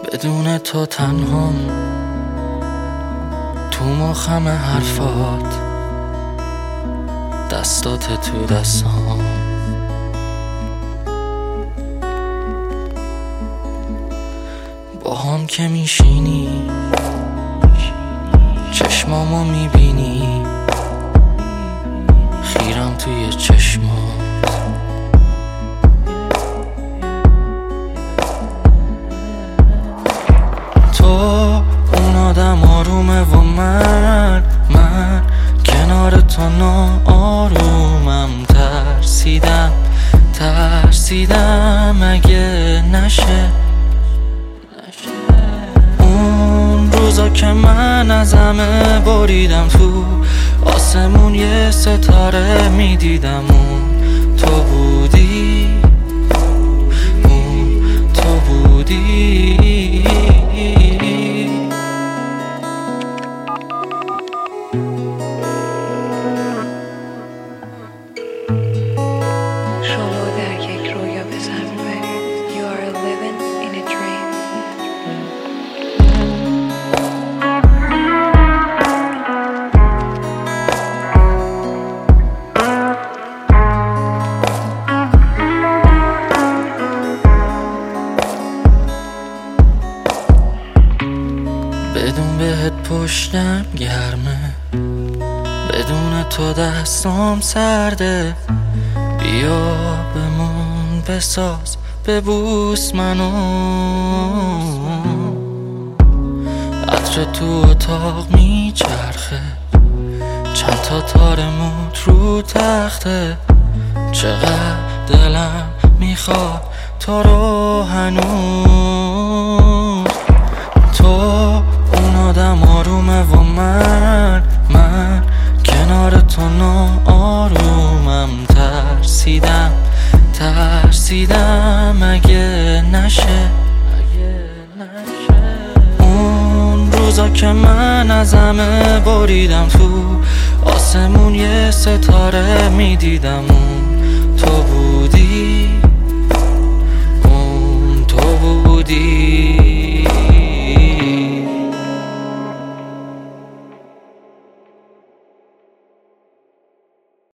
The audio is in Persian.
بدون تو تنها تو مخم حرفات، دستات تو دستام، با هم که میشینی چشمامو میبینی، خیرم توی چشمات، تو اون آدم آرومه و من کنار تو ناآرومم. ترسیدم اگه نشه اون روزا که من از همه بریدم تو آسمون یه ستاره میدیدم، اون تو بودی، اون تو بودی. شما در یک رویا به سر میبرید. You are living in a dream. بدون بهت پشتم گرمه، بدون تو دستام سرده، بیا بمون بساز ببوس منو، عطر تو اتاق میچرخه، چند تا تار موت رو تخته، چقدر دلم میخواد تو رو هنوز. تو اون آدم آرومه و من کنار تو ناآرومم. ترسیدم اگه نشه اون روزا که من از همه بریدم تو آسمون یه ستاره میدیدم، اون تو بودی، اون تو بودی.